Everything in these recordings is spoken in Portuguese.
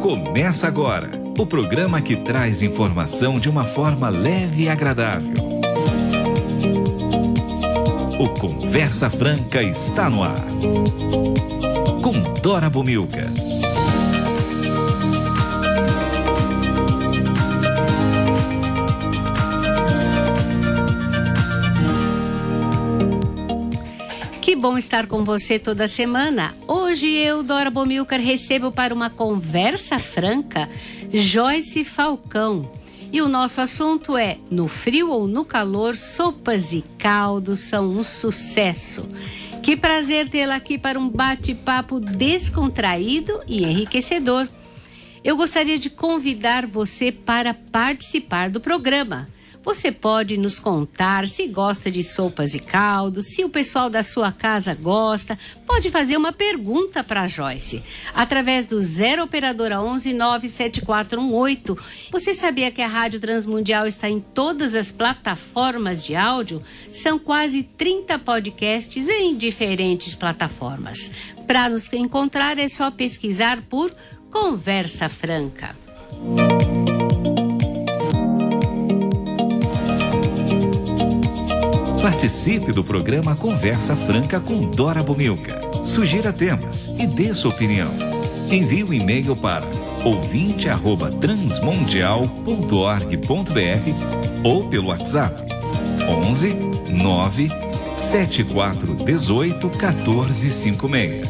Começa agora o programa que traz informação de uma forma leve e agradável. O Conversa Franca está no ar. Com Dora Bomilca. Que bom estar com você toda semana. Hoje eu, Dora Bomilcar, recebo para uma conversa franca Joyce Falcão. E o nosso assunto é: no frio ou no calor, sopas e caldos são um sucesso. Que prazer tê-la aqui para um bate-papo descontraído e enriquecedor. Eu gostaria de convidar você para participar do programa. Você pode nos contar se gosta de sopas e caldos, se o pessoal da sua casa gosta. Pode fazer uma pergunta para a Joyce através do 0 operadora 11 97418. Você sabia que a Rádio Transmundial está em todas as plataformas de áudio? São quase 30 podcasts em diferentes plataformas. Para nos encontrar é só pesquisar por Conversa Franca. Participe do programa Conversa Franca com Dora Bomilca. Sugira temas e dê sua opinião. Envie um e-mail para ouvinte@transmundial.org.br ou pelo WhatsApp 11 9 7418 1456.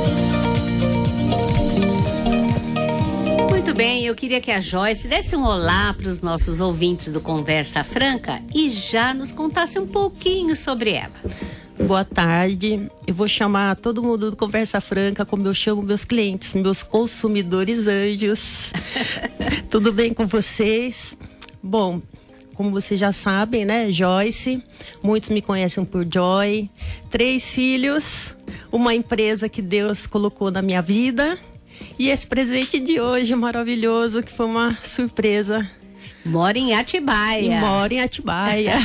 Muito bem, eu queria que a Joyce desse um olá para os nossos ouvintes do Conversa Franca e já nos contasse um pouquinho sobre ela. Boa tarde, eu vou chamar todo mundo do Conversa Franca como eu chamo meus clientes, meus consumidores anjos. Tudo bem com vocês? Bom, como vocês já sabem, né, Joyce, muitos me conhecem por Joy, 3 filhos, uma empresa que Deus colocou na minha vida. E esse presente de hoje maravilhoso, que foi uma surpresa. Mora em Atibaia. Mora em Atibaia.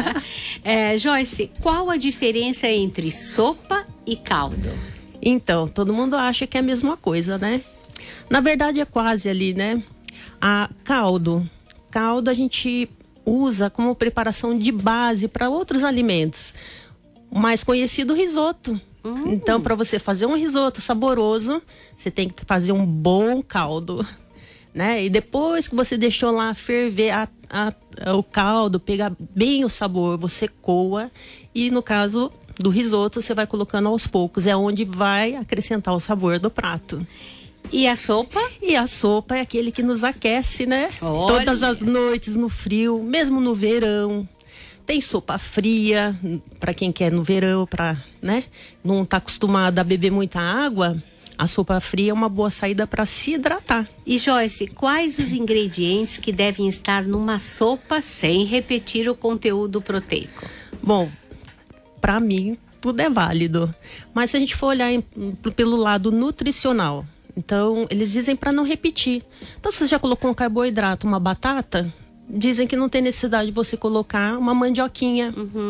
Joyce, qual a diferença entre sopa e caldo? Então, todo mundo acha que é a mesma coisa, né? Na verdade é quase ali, né? Caldo a gente usa como preparação de base para outros alimentos. O mais conhecido, risoto. Então, para você fazer um risoto saboroso, você tem que fazer um bom caldo, né? E depois que você deixou lá ferver o caldo, pegar bem o sabor, você coa. E no caso do risoto, você vai colocando aos poucos. É onde vai acrescentar o sabor do prato. E a sopa? E a sopa é aquele que nos aquece, né? Olha. Todas as noites no frio, mesmo no verão. Tem sopa fria, para quem quer no verão, né, não está acostumado a beber muita água, a sopa fria é uma boa saída para se hidratar. E Joyce, quais os ingredientes que devem estar numa sopa sem repetir o conteúdo proteico? Bom, para mim tudo é válido, mas se a gente for olhar pelo lado nutricional, então eles dizem para não repetir. Então se você já colocou um carboidrato, uma batata, dizem que não tem necessidade de você colocar uma mandioquinha.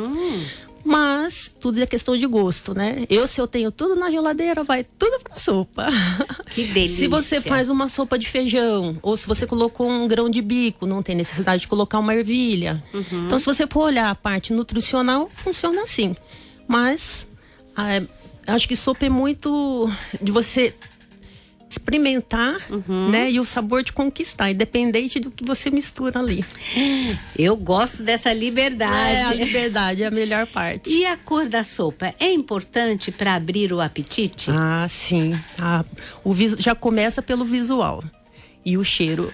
Mas tudo é questão de gosto, né? Se eu tenho tudo na geladeira, vai tudo pra sopa. Que delícia. Se você faz uma sopa de feijão, ou se você colocou um grão de bico, não tem necessidade de colocar uma ervilha. Então, se você for olhar a parte nutricional, funciona assim. Mas acho que sopa é muito de você experimentar, né, e o sabor de conquistar, independente do que você mistura ali. Eu gosto dessa liberdade. A liberdade é a melhor parte. E a cor da sopa é importante para abrir o apetite? Ah, sim. Já começa pelo visual e o cheiro.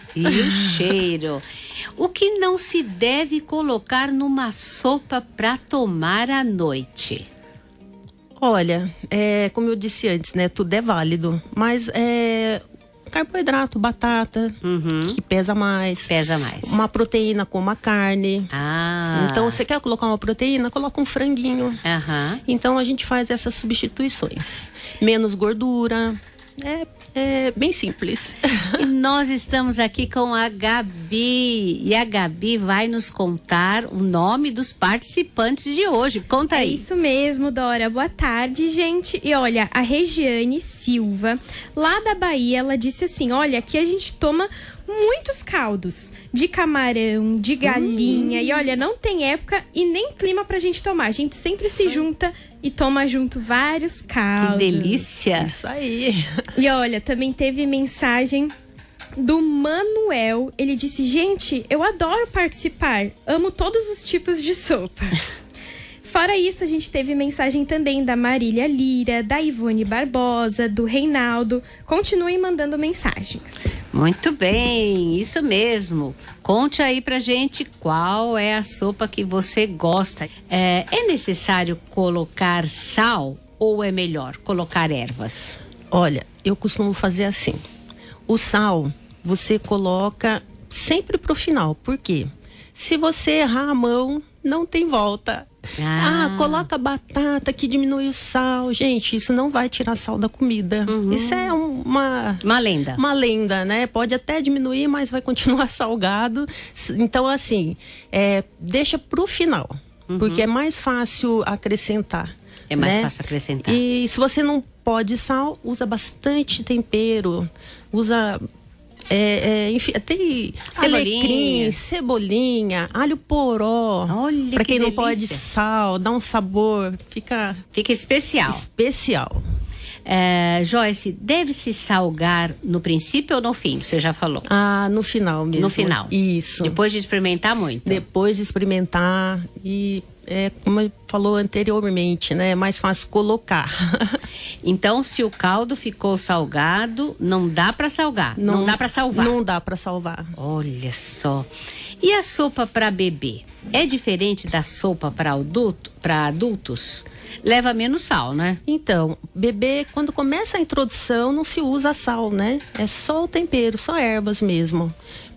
O que não se deve colocar numa sopa para tomar à noite? Olha, como eu disse antes, né, tudo é válido, mas carboidrato, batata, que pesa mais. Uma proteína como a carne. Então, você quer colocar uma proteína, coloca um franguinho. Então, a gente faz essas substituições. Menos gordura, É bem simples. E nós estamos aqui com a Gabi. E a Gabi vai nos contar o nome dos participantes de hoje. Conta aí. É isso mesmo, Dora. Boa tarde, gente. E olha, a Regiane Silva, lá da Bahia, ela disse assim: olha, aqui a gente toma muitos caldos de camarão, de galinha. E olha, não tem época e nem clima pra gente tomar. A gente sempre se junta e toma junto vários caldos. Que delícia! Isso aí. E olha, também teve mensagem do Manuel. Ele disse: gente, eu adoro participar. Amo todos os tipos de sopa. Fora isso, a gente teve mensagem também da Marília Lira, da Ivone Barbosa, do Reinaldo. Continuem mandando mensagens. Muito bem, isso mesmo. Conte aí pra gente qual é a sopa que você gosta. É necessário colocar sal ou é melhor colocar ervas? Olha, eu costumo fazer assim. O sal, você coloca sempre pro final. Por quê? Se você errar a mão, não tem volta. Coloca batata que diminui o sal. Gente, isso não vai tirar sal da comida. Isso é uma lenda. Uma lenda, né? Pode até diminuir, mas vai continuar salgado. Então, assim, deixa pro final. Porque é mais fácil acrescentar. É mais fácil acrescentar. E se você não pode sal, usa bastante tempero. Usa... enfim, tem alecrim, cebolinha, alho poró. Olha, pra quem não delícia. pode sal, dá um sabor, fica especial. Especial. Joyce, deve-se salgar no princípio ou no fim? Você já falou. No final mesmo. No final. Isso. Depois de experimentar muito. Depois de experimentar e como falou anteriormente, né? É mais fácil colocar. Então, se o caldo ficou salgado, não dá para salgar, não dá para salvar. Não dá para salvar. Olha só. E a sopa para bebê? É diferente da sopa para adultos? Leva menos sal, né? Então, bebê, quando começa a introdução, não se usa sal, né? É só o tempero, só ervas mesmo.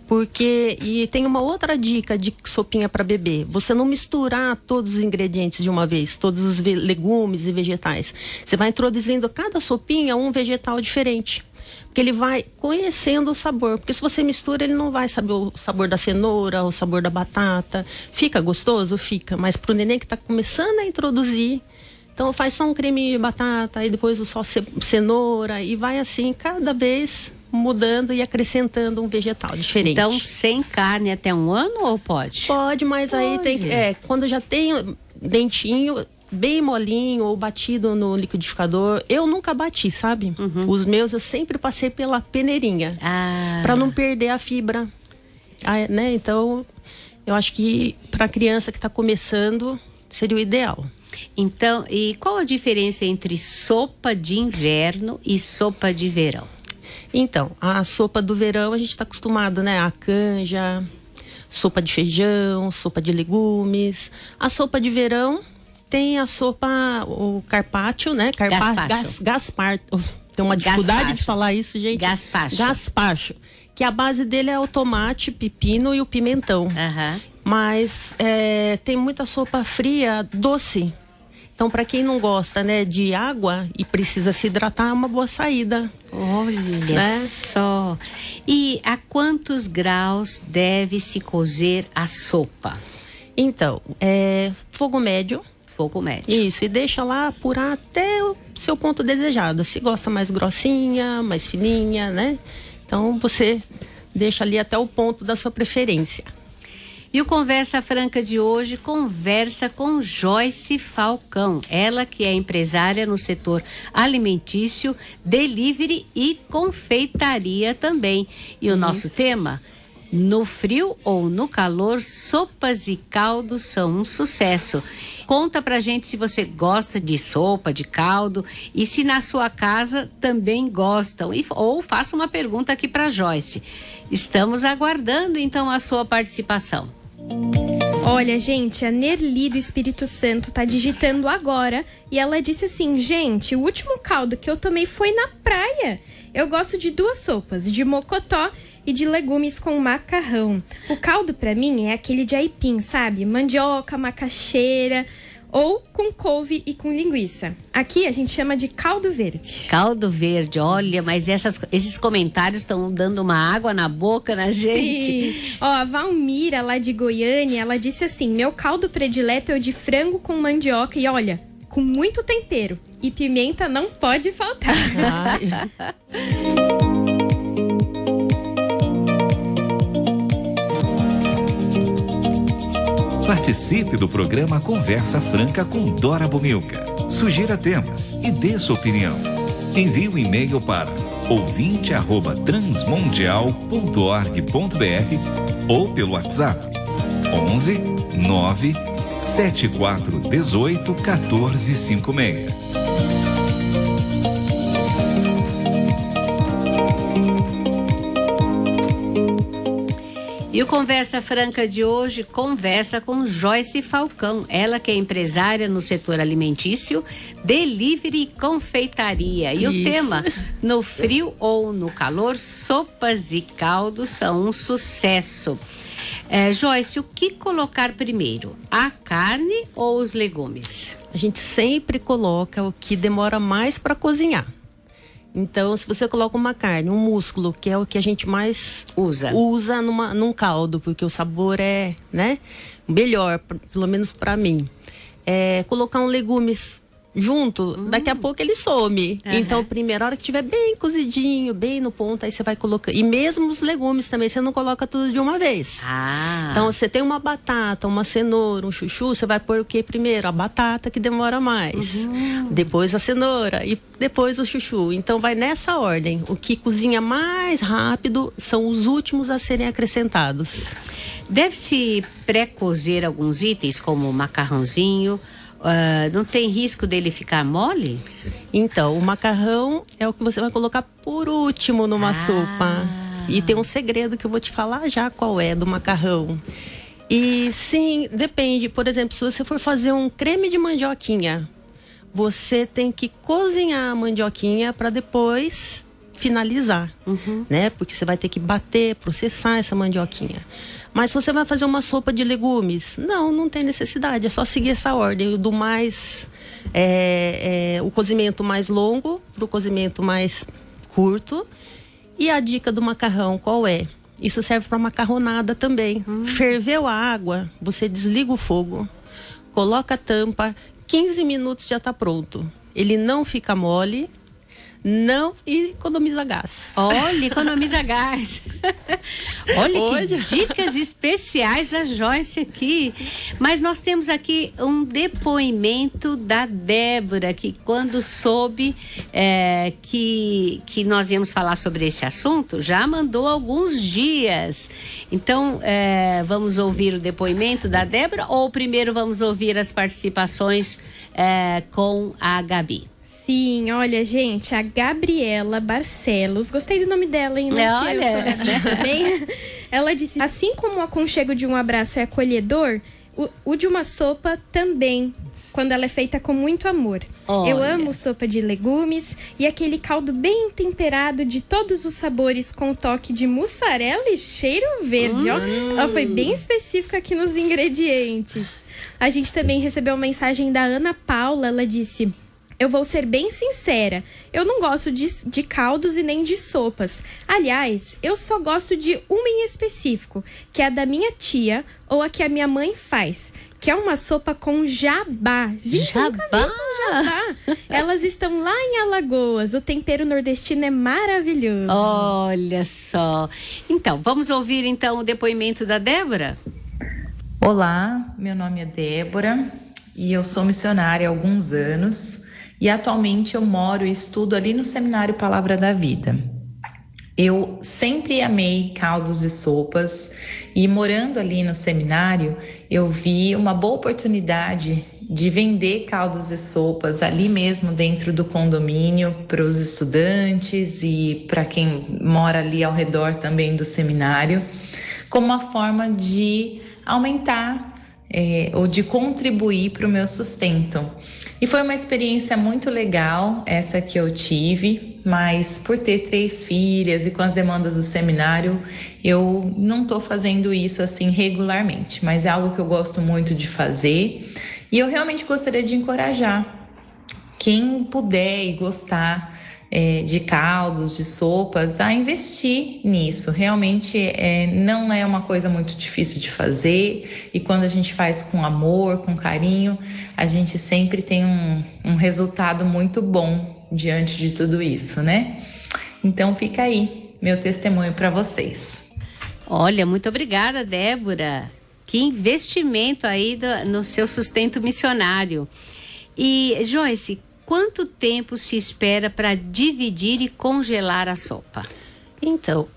E tem uma outra dica de sopinha para bebê. Você não misturar todos os ingredientes de uma vez, todos os legumes e vegetais. Você vai introduzindo cada sopinha um vegetal diferente. Porque ele vai conhecendo o sabor. Porque se você mistura, ele não vai saber o sabor da cenoura, o sabor da batata. Fica gostoso? Fica. Mas pro neném que está começando a introduzir, então faz só um creme de batata, e depois só cenoura, e vai assim, cada vez mudando e acrescentando um vegetal diferente. Então, sem carne até 1 ano ou pode? Pode, mas aí tem quando já tem dentinho bem molinho ou batido no liquidificador, eu nunca bati, sabe? Os meus eu sempre passei pela peneirinha, para não perder a fibra, né? Então, eu acho que para criança que está começando seria o ideal. Então, e qual a diferença entre sopa de inverno e sopa de verão? Então, a sopa do verão a gente está acostumado, né? A canja, sopa de feijão, sopa de legumes. A sopa de verão tem a sopa, o carpaccio, né? Gaspacho. Tem uma dificuldade de falar isso, gente. Gaspacho. Que a base dele é o tomate, pepino e o pimentão. Mas tem muita sopa fria, doce. Então, para quem não gosta, né, de água e precisa se hidratar, é uma boa saída. Olha, né? Só. E a quantos graus deve se cozer a sopa? Então, fogo médio. Fogo médio. Isso, e deixa lá apurar até o seu ponto desejado. Se gosta mais grossinha, mais fininha, né? Então, você deixa ali até o ponto da sua preferência. E o Conversa Franca de hoje conversa com Joyce Falcão, ela que é empresária no setor alimentício, delivery e confeitaria também. E o nosso tema, no frio ou no calor, sopas e caldos são um sucesso. Conta pra gente se você gosta de sopa, de caldo e se na sua casa também gostam. Ou faça uma pergunta aqui pra Joyce. Estamos aguardando então a sua participação. Olha, gente, a Nerli do Espírito Santo tá digitando agora e ela disse assim: gente, o último caldo que eu tomei foi na praia. Eu gosto de 2 sopas, de mocotó e de legumes com macarrão. O caldo pra mim é aquele de aipim, sabe? Mandioca, macaxeira. ou com couve e com linguiça. Aqui a gente chama de caldo verde. Caldo verde, olha, mas esses comentários estão dando uma água na boca na gente. Sim. Ó, a Valmira, lá de Goiânia, ela disse assim: meu caldo predileto é o de frango com mandioca e olha, com muito tempero. E pimenta não pode faltar. Participe do programa Conversa Franca com Dora Bomilca. Sugira temas e dê sua opinião. Envie um e-mail para ouvinte@transmundial.org.br ou pelo WhatsApp 11 9 74 18 14 56. E o Conversa Franca de hoje conversa com Joyce Falcão, ela que é empresária no setor alimentício, delivery e confeitaria. E o tema, no frio ou no calor, sopas e caldos são um sucesso. Joyce, o que colocar primeiro, a carne ou os legumes? A gente sempre coloca o que demora mais para cozinhar. Então, se você coloca uma carne, um músculo, que é o que a gente mais usa num caldo, porque o sabor é, né, melhor, pelo menos para mim. Colocar um legumes junto, daqui a pouco ele some. Então, primeiro, a hora que estiver bem cozidinho, bem no ponto, aí você vai colocando. E mesmo os legumes também, você não coloca tudo de uma vez. Então, você tem uma batata, uma cenoura, um chuchu, você vai pôr o que primeiro? A batata, que demora mais. Depois a cenoura e depois o chuchu. Então, vai nessa ordem. O que cozinha mais rápido são os últimos a serem acrescentados. Deve-se pré-cozer alguns itens, como o macarrãozinho. Não tem risco dele ficar mole? Então, o macarrão é o que você vai colocar por último numa sopa. E tem um segredo que eu vou te falar já qual é do macarrão. E sim, depende. Por exemplo, se você for fazer um creme de mandioquinha, você tem que cozinhar a mandioquinha para depois finalizar, né? Porque você vai ter que bater, processar essa mandioquinha. Mas se você vai fazer uma sopa de legumes, não tem necessidade. É só seguir essa ordem do mais... o cozimento mais longo para o cozimento mais curto. E a dica do macarrão, qual é? Isso serve para macarronada também. Ferveu a água, você desliga o fogo, coloca a tampa, 15 minutos já está pronto. Ele não fica mole. Não economiza gás. Olha, economiza gás. Olha que dicas especiais da Joyce aqui. Mas nós temos aqui um depoimento da Débora, que quando soube que nós íamos falar sobre esse assunto, já mandou alguns dias. Então, vamos ouvir o depoimento da Débora ou primeiro vamos ouvir as participações com a Gabi? Sim, olha, gente, a Gabriela Barcelos, gostei do nome dela, hein? Olha, bem, ela disse, assim como o aconchego de um abraço é acolhedor, o de uma sopa também, quando ela é feita com muito amor. Olha. Eu amo sopa de legumes e aquele caldo bem temperado de todos os sabores com toque de mussarela e cheiro verde, ó. Ela foi bem específica aqui nos ingredientes. A gente também recebeu uma mensagem da Ana Paula, ela disse... Eu vou ser bem sincera, eu não gosto de caldos e nem de sopas. Aliás, eu só gosto de uma em específico, que é a da minha tia ou a que a minha mãe faz, que é uma sopa com jabá. Gente, jabá? Elas estão lá em Alagoas, o tempero nordestino é maravilhoso. Olha só. Então, vamos ouvir então o depoimento da Débora? Olá, meu nome é Débora e eu sou missionária há alguns anos. E atualmente eu moro e estudo ali no Seminário Palavra da Vida. Eu sempre amei caldos e sopas e morando ali no seminário, eu vi uma boa oportunidade de vender caldos e sopas ali mesmo dentro do condomínio para os estudantes e para quem mora ali ao redor também do seminário, como uma forma de aumentar ou de contribuir para o meu sustento. E foi uma experiência muito legal essa que eu tive, mas por ter 3 filhas e com as demandas do seminário, eu não estou fazendo isso assim regularmente, mas é algo que eu gosto muito de fazer E eu realmente gostaria de encorajar quem puder e gostar de caldos, de sopas, a investir nisso. Realmente não é uma coisa muito difícil de fazer, e quando a gente faz com amor, com carinho, a gente sempre tem um resultado muito bom diante de tudo isso, né? Então fica aí meu testemunho para vocês. Olha, muito obrigada, Débora. Que investimento aí no seu sustento missionário. E, Joyce, quanto tempo se espera para dividir e congelar a sopa? Então,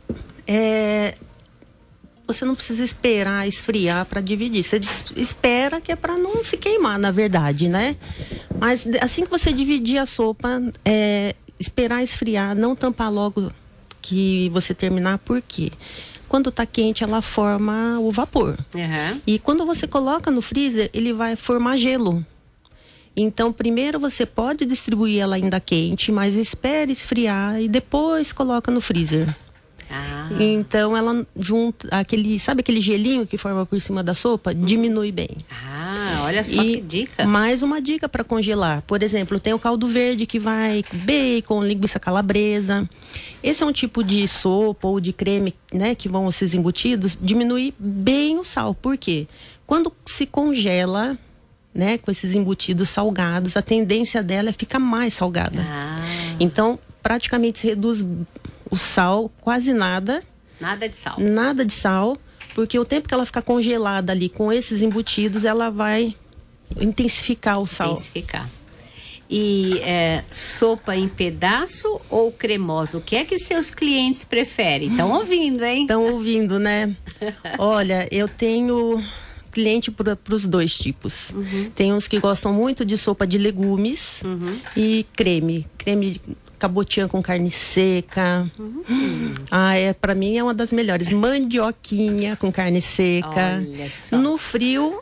você não precisa esperar esfriar para dividir. Você espera, que é para não se queimar, na verdade, né? Mas assim que você dividir a sopa, esperar esfriar, não tampar logo que você terminar. Por quê? Quando está quente, ela forma o vapor. Uhum. E quando você coloca no freezer, ele vai formar gelo. Então, primeiro você pode distribuir ela ainda quente, mas espere esfriar e depois coloca no freezer. Ah. Então, ela junta sabe aquele gelinho que forma por cima da sopa? Diminui bem. Ah, olha só que dica. Mais uma dica para congelar. Por exemplo, tem o caldo verde que vai bacon, linguiça calabresa. Esse é um tipo de sopa ou de creme, né, que vão esses embutidos, diminuir bem o sal. Por quê? Quando se congela, né, com esses embutidos salgados, a tendência dela é ficar mais salgada. Ah. Então, praticamente se reduz o sal, quase nada. Nada de sal. Nada de sal, porque o tempo que ela ficar congelada ali com esses embutidos, ela vai intensificar o sal. Intensificar. E sopa em pedaço ou cremosa? O que é que seus clientes preferem? Estão ouvindo, hein? Estão ouvindo, né? Olha, eu tenho cliente para os dois tipos. Uhum. Tem uns que gostam muito de sopa de legumes e creme cabotiã com carne seca. Para mim é uma das melhores. Mandioquinha com carne seca. Olha só. No frio,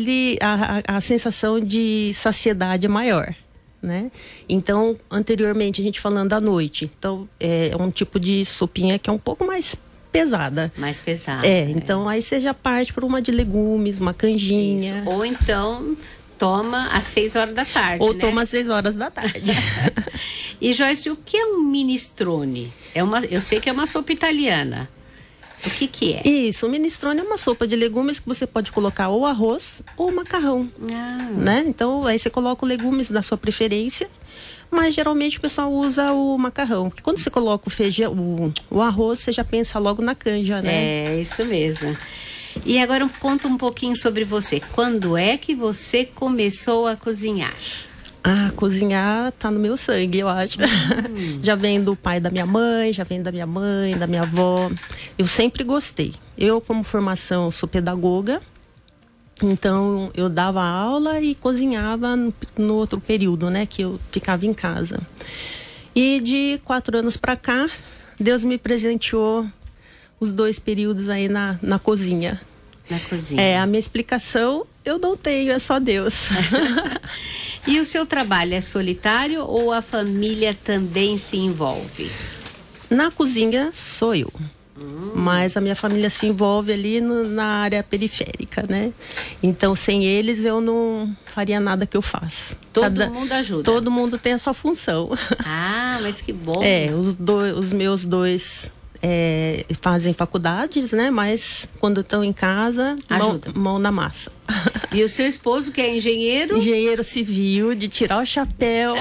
a sensação de saciedade é maior, né? Então, anteriormente, a gente falando à noite. Então, é um tipo de sopinha que é um pouco mais pesada. Mais pesada. Então aí você já parte para uma de legumes, uma canjinha. Isso. Ou então toma às 6 horas da tarde, Ou né? toma às 6 horas da tarde. E Joyce, o que é um minestrone? Eu sei que é uma sopa italiana. O que é? Isso, o minestrone é uma sopa de legumes que você pode colocar ou arroz ou macarrão, né? Então aí você coloca os legumes da sua preferência, mas geralmente o pessoal usa o macarrão, porque quando você coloca o feijão, o arroz, você já pensa logo na canja, né? É, isso mesmo. E agora conta um pouquinho sobre você. Quando é que você começou a cozinhar? Cozinhar tá no meu sangue, eu acho. Já vem do pai da minha mãe, já vem da minha mãe, da minha avó. Eu sempre gostei. Eu, como formação, sou pedagoga. Então, eu dava aula e cozinhava no outro período, né? Que eu ficava em casa. E de 4 anos para cá, Deus me presenteou os 2 períodos aí na cozinha. Na cozinha. A minha explicação eu não tenho, é só Deus. E o seu trabalho é solitário ou a família também se envolve? Na cozinha sou eu. Mas a minha família se envolve ali na área periférica, né? Então, sem eles, eu não faria nada que eu faço. Todo mundo ajuda? Todo mundo tem a sua função. Mas que bom. Os meus 2 fazem faculdades, né? Mas quando estão em casa, mão na massa. E o seu esposo, que é engenheiro? Engenheiro civil, de tirar o chapéu.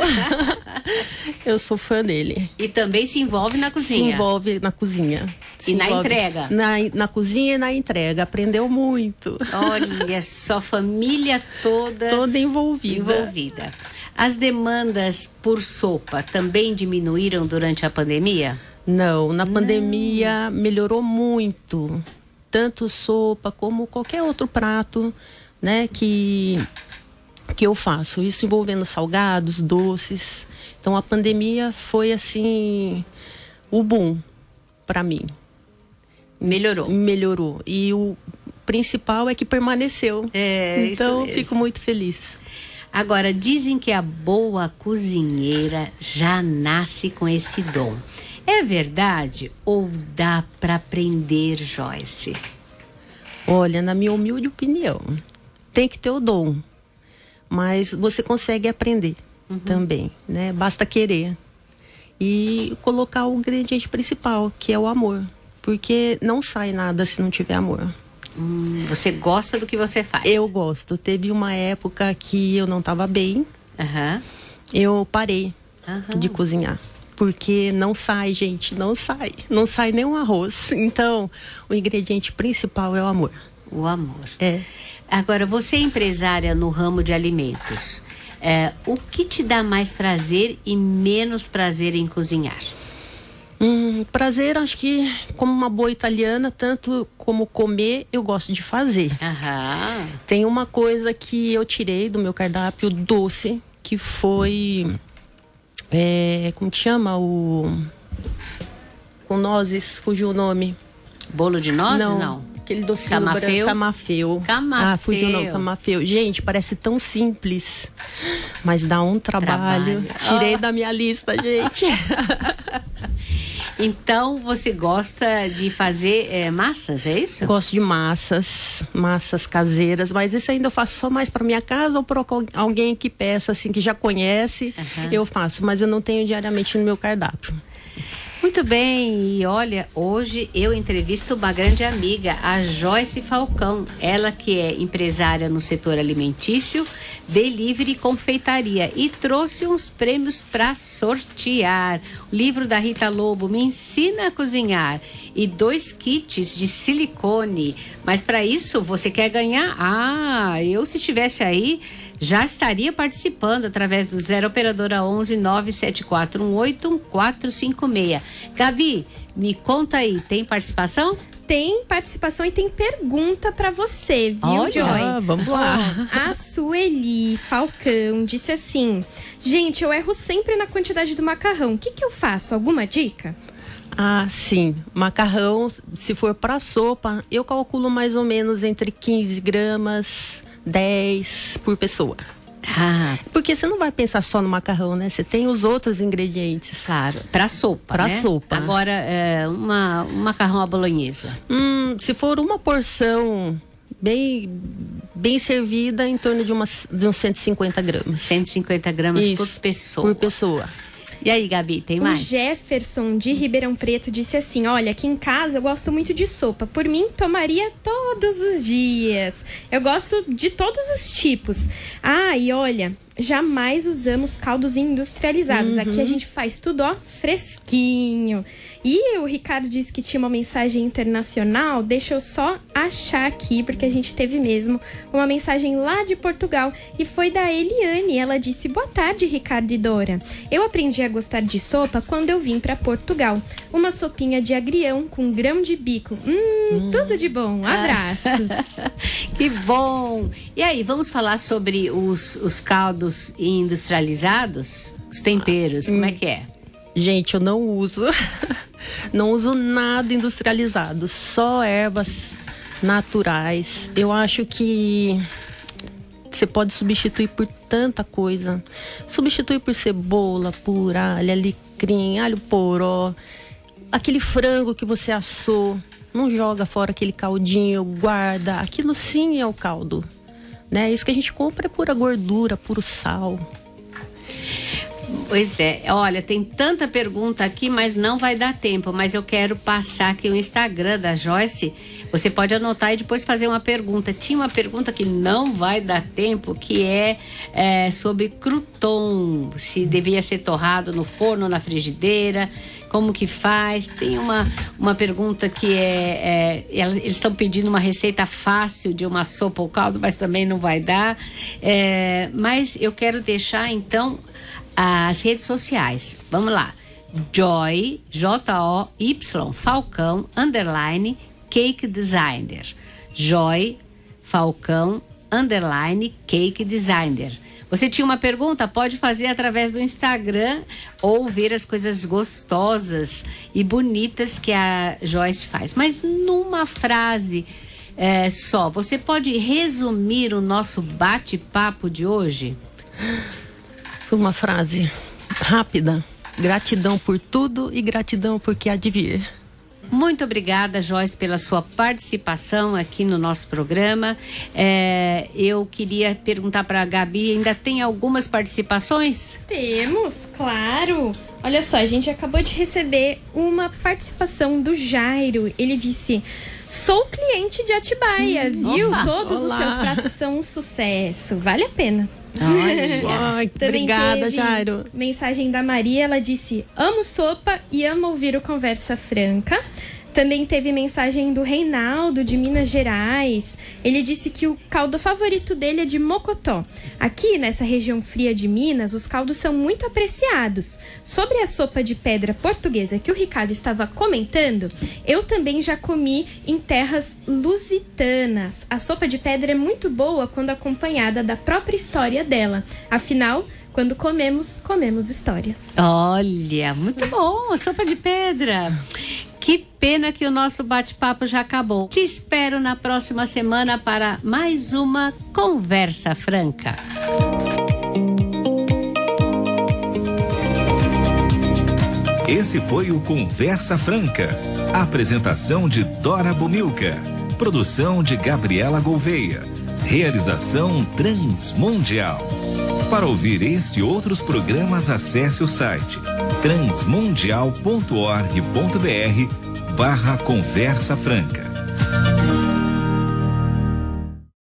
Eu sou fã dele. E também se envolve na cozinha? Se envolve na cozinha. Entrega? Na cozinha e na entrega. Aprendeu muito. Olha só, família toda... Toda envolvida. As demandas por sopa também diminuíram durante a pandemia? Não, na pandemia melhorou muito. Tanto sopa como qualquer outro prato, né, que eu faço. Isso envolvendo salgados, doces. Então a pandemia foi assim o boom para mim. Melhorou. E o principal é que permaneceu. Então fico muito feliz. Agora, dizem que a boa cozinheira já nasce com esse dom. É verdade ou dá para aprender, Joyce? Olha, na minha humilde opinião, tem que ter o dom. Mas você consegue aprender também, né? Basta querer. E colocar o ingrediente principal, que é o amor. Porque não sai nada se não tiver amor. Você gosta do que você faz? Eu gosto. Teve uma época que eu não estava bem. Eu parei de cozinhar. Porque não sai, gente, não sai. Não sai nem um arroz. Então, o ingrediente principal é o amor. O amor. É. Agora, você é empresária no ramo de alimentos. O que te dá mais prazer e menos prazer em cozinhar? Prazer, acho que como uma boa italiana, tanto como comer, eu gosto de fazer. Tem uma coisa que eu tirei do meu cardápio doce, que foi... como que chama? Com nozes, fugiu o nome. Bolo de nozes? Não. Aquele docinho Camafeu? Camafeu. Ah, fugiu o nome, camafeu. Gente, parece tão simples, mas dá um trabalho. Tirei da minha lista, gente. Então, você gosta de fazer massas, é isso? Gosto de massas caseiras, mas isso ainda eu faço só mais para minha casa ou para alguém que peça, assim, que já conhece, eu faço, mas eu não tenho diariamente no meu cardápio. Muito bem, e olha, hoje eu entrevisto uma grande amiga, a Joyce Falcão, ela que é empresária no setor alimentício, delivery e confeitaria, e trouxe uns prêmios para sortear. O livro da Rita Lobo, Me Ensina a Cozinhar, e 2 kits de silicone. Mas para isso, você quer ganhar? Eu se estivesse aí, já estaria participando através do 0 Operadora 11 97418 1456. Gabi, me conta aí, tem participação? Tem participação e tem pergunta pra você, viu, Olha, Joy? Vamos lá. A Sueli Falcão disse assim: gente, eu erro sempre na quantidade do macarrão. O que eu faço? Alguma dica? Sim. Macarrão, se for para sopa, eu calculo mais ou menos entre 15 gramas, 10 por pessoa. Porque você não vai pensar só no macarrão, né? Você tem os outros ingredientes. Claro, para sopa, né? Sopa. Agora, um macarrão à bolonhesa. Se for uma porção bem servida, em torno de uns 150 gramas. 150 gramas por pessoa. Por pessoa. E aí, Gabi, tem mais? O Jefferson de Ribeirão Preto disse assim: olha, aqui em casa eu gosto muito de sopa. Por mim, tomaria todos os dias. Eu gosto de todos os tipos. E olha, jamais usamos caldos industrializados. Aqui a gente faz tudo, fresquinho. E o Ricardo disse que tinha uma mensagem internacional. Deixa eu só achar aqui, porque a gente teve mesmo uma mensagem lá de Portugal. E foi da Eliane. Ela disse: boa tarde, Ricardo e Dora. Eu aprendi a gostar de sopa quando eu vim para Portugal. Uma sopinha de agrião com grão de bico. Tudo de bom. Abraços. Que bom. E aí, vamos falar sobre os caldos industrializados? Os temperos, como é que é? Gente, eu não uso. Não uso nada industrializado. Só ervas naturais. Eu acho que você pode substituir por tanta coisa. Substituir por cebola, por alho, alecrim, alho poró. Aquele frango que você assou. Não joga fora aquele caldinho, guarda. Aquilo sim é o caldo, né? Isso que a gente compra é pura gordura, puro sal. Pois é, olha, tem tanta pergunta aqui, mas não vai dar tempo. Mas eu quero passar aqui o Instagram da Joyce. Você pode anotar e depois fazer uma pergunta. Tinha uma pergunta que não vai dar tempo, que é sobre crouton. Se devia ser torrado no forno ou na frigideira, como que faz. Tem uma pergunta que eles estão pedindo uma receita fácil de uma sopa ou caldo, mas também não vai dar. Mas eu quero deixar, então, as redes sociais. Vamos lá. Joy, Joy, Falcão, _ Cake Designer. Joy, Falcão, _ Cake Designer. Você tinha uma pergunta? Pode fazer através do Instagram ou ver as coisas gostosas e bonitas que a Joyce faz. Mas numa frase só, você pode resumir o nosso bate-papo de hoje? Uma frase rápida: gratidão por tudo e gratidão por que há de vir. Muito obrigada, Joyce, pela sua participação aqui no nosso programa. Eu queria perguntar para a Gabi, ainda tem algumas participações? Temos, claro. Olha só, a gente acabou de receber uma participação do Jairo. Ele disse: sou cliente de Atibaia, viu? Opa, Todos olá. os seus pratos são um sucesso. Vale a pena. Ai, Também obrigada, teve Jairo. mensagem da Maria, ela disse: amo sopa e amo ouvir o Conversa Franca. Também teve mensagem do Reinaldo, de Minas Gerais. Ele disse que o caldo favorito dele é de mocotó. Aqui, nessa região fria de Minas, os caldos são muito apreciados. Sobre a sopa de pedra portuguesa que o Ricardo estava comentando, eu também já comi em terras lusitanas. A sopa de pedra é muito boa quando acompanhada da própria história dela. Afinal, quando comemos, comemos histórias. Olha, muito bom, sopa de pedra. Que pena que o nosso bate-papo já acabou. Te espero na próxima semana para mais uma Conversa Franca. Esse foi o Conversa Franca. Apresentação de Dora Bomilca. Produção de Gabriela Gouveia. Realização Transmundial. Para ouvir este e outros programas, acesse o site transmundial.org.br/Conversa Franca.